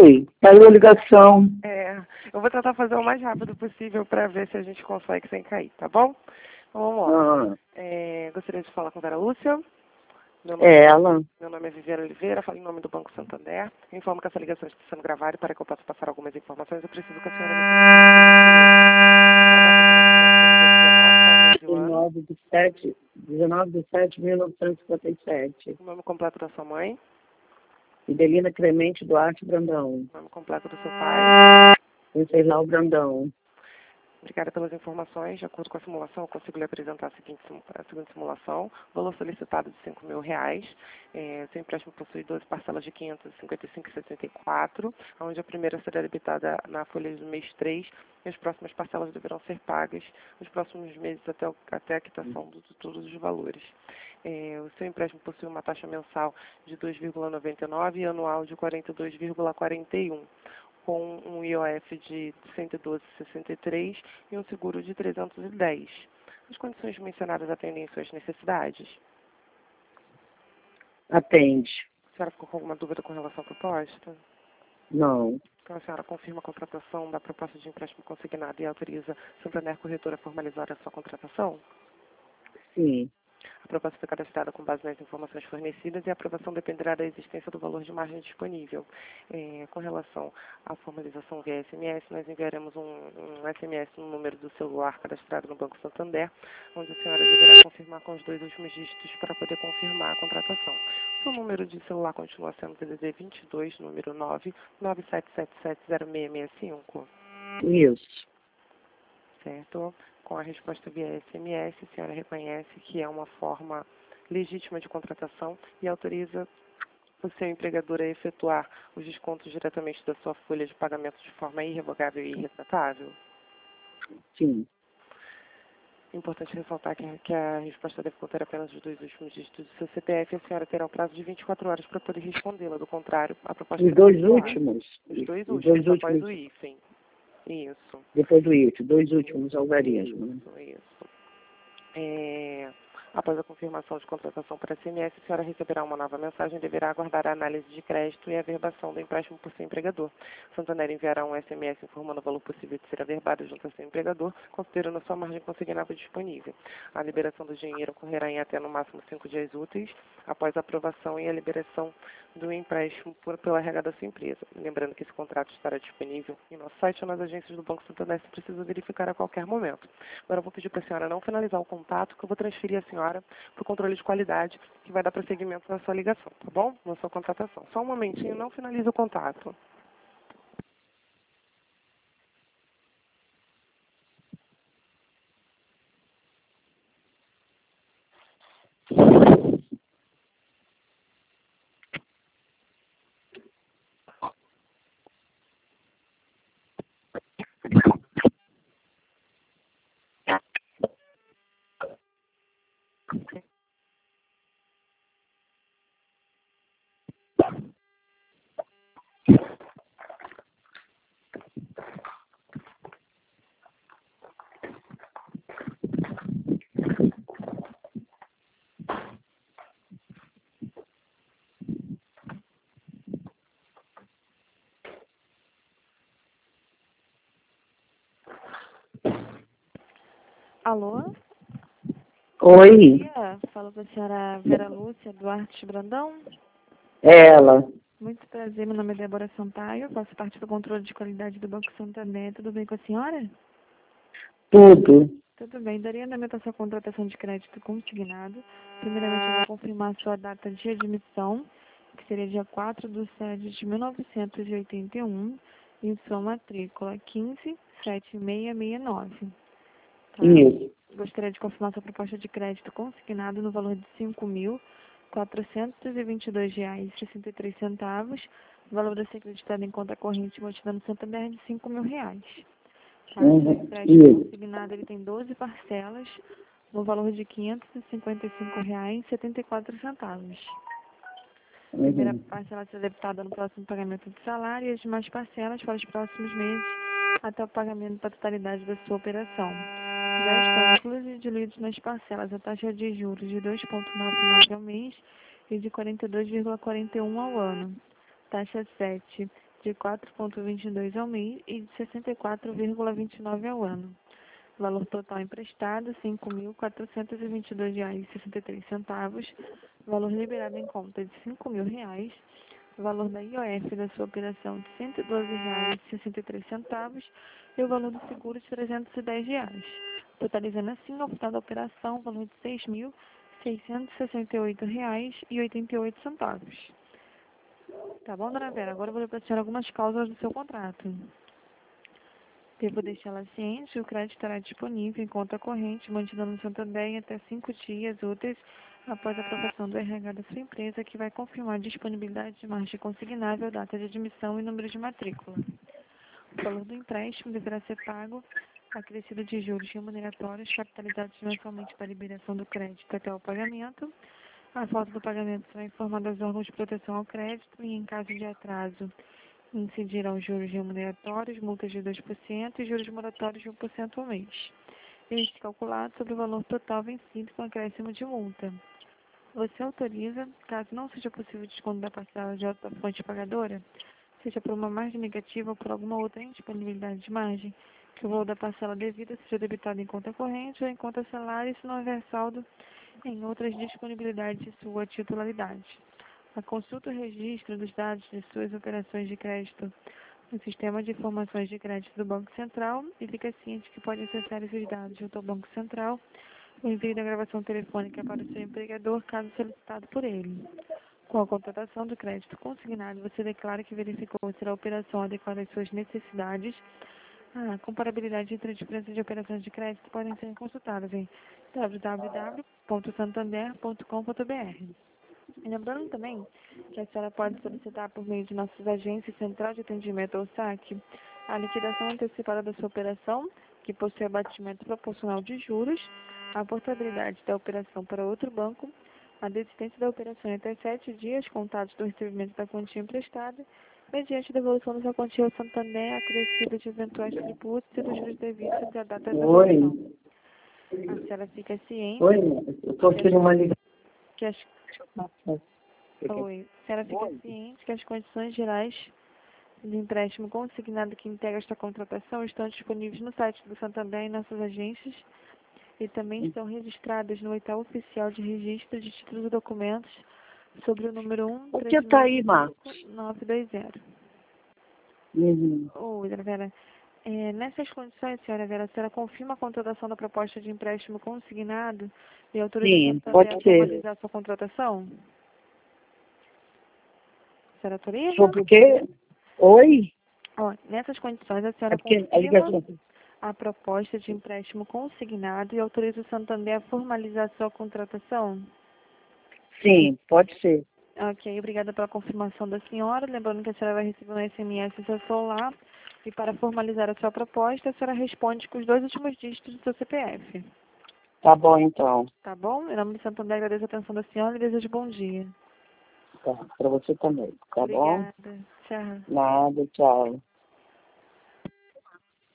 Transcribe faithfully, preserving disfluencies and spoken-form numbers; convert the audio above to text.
foi? Caiu a ligação. É, eu vou tentar fazer o mais rápido possível para ver se a gente consegue sem cair, tá bom? Então, vamos lá. Ah, É, gostaria de falar com a Vera Lúcia. Meu nome, é ela. meu nome é Viviane Oliveira, falo em nome do Banco Santander. Informo que essa ligação está sendo gravada e para que eu possa passar algumas informações, eu preciso que a senhora me dezenove de sete dezenove de sete de mil novecentos e cinquenta e sete. o nome completo da sua mãe, Fidelina Clemente Duarte Brandão. o nome completo do seu pai. Venceslau Brandão. Obrigada pelas informações. De acordo com a simulação, eu consigo lhe apresentar a seguinte, a seguinte simulação. Valor solicitado de cinco mil reais. É, seu empréstimo possui doze parcelas de quinhentos e cinquenta e cinco reais e setenta e quatro centavos, onde a primeira será debitada na folha do mês três e as próximas parcelas deverão ser pagas nos próximos meses até, o, até a quitação de todos os valores. É, o seu empréstimo possui uma taxa mensal de dois vírgula noventa e nove e anual de quarenta e dois vírgula quarenta e um. Com um I O F de cento e doze vírgula sessenta e três e um seguro de trezentos e dez. As condições mencionadas atendem às suas necessidades? Atende. A senhora ficou com alguma dúvida com relação à proposta? Não. Então a senhora confirma a contratação da proposta de empréstimo consignado e autoriza Santander Corretora a formalizar a sua contratação? Sim. A proposta foi cadastrada com base nas informações fornecidas e a aprovação dependerá da existência do valor de margem disponível. É, com relação à formalização via S M S, nós enviaremos um, um S M S no número do celular cadastrado no Banco Santander, onde a senhora deverá confirmar com os dois últimos dígitos para poder confirmar a contratação. O seu número de celular continua sendo D D D vinte e dois, número nove nove sete sete sete zero seis seis cinco. Isso. Certo? Com a resposta via S M S, a senhora reconhece que é uma forma legítima de contratação e autoriza o seu empregador a efetuar os descontos diretamente da sua folha de pagamento de forma irrevogável e irretratável? Sim. Importante ressaltar que, que a resposta deve conter apenas os dois últimos dígitos do seu C P F e a senhora terá um prazo de vinte e quatro horas para poder respondê-la. Do contrário, a proposta Os será dois cancelada. últimos? Os dois Os últimos, dois após últimos. o hífen. Isso. Depois do isso, dois últimos algarismos. Isso, isso. É, após a confirmação de contratação por S M S, a senhora receberá uma nova mensagem e deverá aguardar a análise de crédito e a averbação do empréstimo por seu empregador. Santander enviará um S M S informando o valor possível de ser averbado junto ao seu empregador, considerando a sua margem consignável disponível. A liberação do dinheiro ocorrerá em até no máximo cinco dias úteis, após a aprovação e a liberação do empréstimo por, pela R H da sua empresa. Lembrando que esse contrato estará disponível em nosso site ou nas agências do Banco Santander, se precisa verificar a qualquer momento. Agora eu vou pedir para a senhora não finalizar o contato, que eu vou transferir a senhora para o controle de qualidade, que vai dar prosseguimento na sua ligação, tá bom? Na sua contratação. Só um momentinho, não finalize o contato. Alô? Oi, Bom dia. Falo com a senhora Vera Lúcia Duarte Brandão. ela. Muito prazer, meu nome é Débora Sampaio, faço parte do controle de qualidade do Banco Santander. Tudo bem com a senhora? Tudo. Tudo bem. Daria andamento à sua contratação de crédito consignado. Primeiramente, eu vou confirmar a sua data de admissão, que seria dia quatro de setembro de mil novecentos e oitenta e um, em sua matrícula quinze sete seis seis nove. Tá? Isso. Gostaria de confirmar sua proposta de crédito consignado no valor de cinco mil quatrocentos e vinte e dois reais e sessenta e três centavos. O valor a ser acreditado em conta corrente multidão no Santander é de cinco mil reais. Tá? Uhum. O empréstimo Isso. consignado ele tem doze parcelas no valor de quinhentos e cinquenta e cinco reais e setenta e quatro centavos. A primeira Uhum. parcela será debitada no próximo pagamento de salário e as demais parcelas para os próximos meses até o pagamento da totalidade da sua operação. Já estão inclusos e diluídos nas parcelas a taxa de juros de dois vírgula noventa e nove ao mês e de quarenta e dois vírgula quarenta e um ao ano. Taxa sete de quatro vírgula vinte e dois ao mês e de sessenta e quatro vírgula vinte e nove ao ano. Valor total emprestado, cinco mil quatrocentos e vinte e dois reais e sessenta e três centavos. Valor liberado em conta de cinco mil reais. Valor da I O F da sua operação de cento e doze reais e sessenta e três centavos. E o valor do seguro de trezentos e dez reais. Totalizando assim, ao final da operação, o valor de seis mil seiscentos e sessenta e oito reais e oitenta e oito centavos. Tá bom, dona Vera? Agora eu vou ler para a senhora algumas cláusulas do seu contrato. Devo deixá-la ciente, o crédito estará disponível em conta corrente, mantida no Santander em até cinco dias úteis após a aprovação do R H da sua empresa, que vai confirmar a disponibilidade de margem consignável, data de admissão e número de matrícula. O valor do empréstimo deverá ser pago acrescido de juros remuneratórios capitalizados mensalmente para a liberação do crédito até o pagamento. A falta do pagamento será informada aos órgãos de proteção ao crédito e, em caso de atraso, incidirão juros remuneratórios, multas de dois por cento e juros moratórios de um por cento ao mês. Este calculado sobre o valor total vencido com acréscimo de multa. Você autoriza, caso não seja possível desconto da parcela de outra fonte pagadora, seja por uma margem negativa ou por alguma outra indisponibilidade de margem, que o valor da parcela devida seja debitado em conta corrente ou em conta salário se não houver saldo em outras disponibilidades de sua titularidade. A consulta o registro dos dados de suas operações de crédito no Sistema de Informações de Crédito do Banco Central e fica ciente que pode acessar esses dados junto ao Banco Central o envio da gravação telefônica para o seu empregador, caso solicitado por ele. Com a contratação do crédito consignado, você declara que verificou se a operação adequada às suas necessidades. A comparabilidade entre a diferença de operações de crédito podem ser consultadas em w w w ponto santander ponto com ponto b r. E lembrando também que a senhora pode solicitar por meio de nossas agências Central de Atendimento ou S A C a liquidação antecipada da sua operação, que possui abatimento proporcional de juros, a portabilidade da operação para outro banco, a desistência da operação em até sete dias contados do recebimento da quantia emprestada, mediante devolução da sua quantia ao Santander acrescida de eventuais tributos e dos juros devidos até a data da devolução. A senhora fica ciente. Oi, eu estou aqui numa ligação. Que as... Oi. A senhora fica ciente que as condições gerais do empréstimo consignado que integra esta contratação estão disponíveis no site do Santander e nossas agências e também estão registradas no edital oficial de registro de títulos e documentos sobre o número um O que está aí, Marcos? nove dois zero. Uhum. Oi, dona Vera. É, nessas condições, senhora Vera, a senhora confirma a contratação da proposta de empréstimo consignado e autoriza Sim, o Santander pode a ser. formalizar a sua contratação? A senhora autoriza? Sobre o quê? Oi? Ó, nessas condições, a senhora É porque a confirma ligação... a proposta de empréstimo consignado e autoriza o Santander a formalizar a sua contratação? Sim, pode ser. Ok, obrigada pela confirmação da senhora. Lembrando que a senhora vai receber um S M S no seu celular e para formalizar a sua proposta, a senhora responde com os dois últimos dígitos do seu C P F. Tá bom, então. Tá bom? Em nome do Santander, agradeço a atenção da senhora e desejo bom dia. Tá, para você também. Tá bom? Obrigada. Tchau. Nada, tchau.